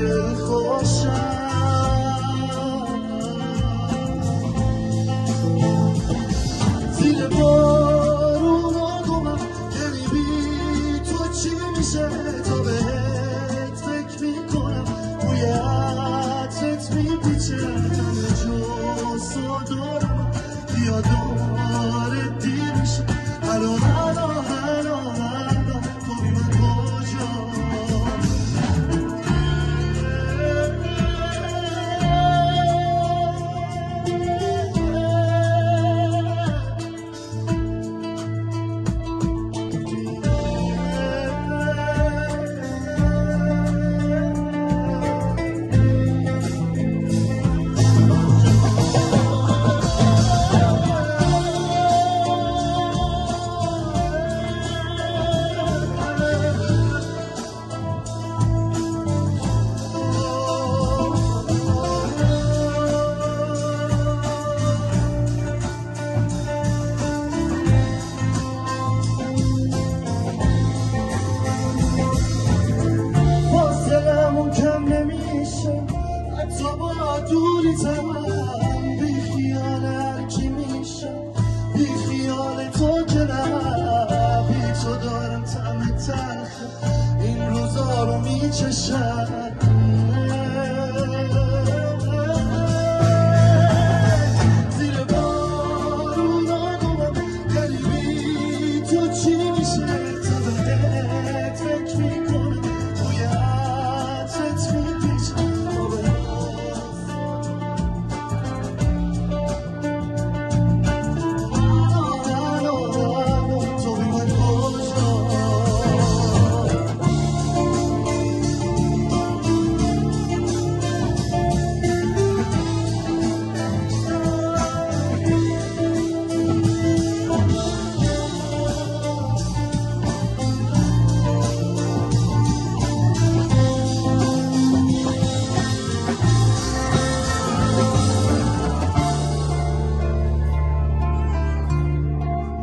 دل خوشم زیر بارون آدومم یعنی بی تو چی میشه تا بهت فکر میکنم بوی عطرت میپیچه همه جزا دارم یادم دیر میشه الان تو بی من کجا حتی با دوریتم بی خیال هرکی میشم بی خیال تو که نه بی تو دارم طعم تلخ این روزا رو میچشم زیر بارون آدومم یعنی بی تو چی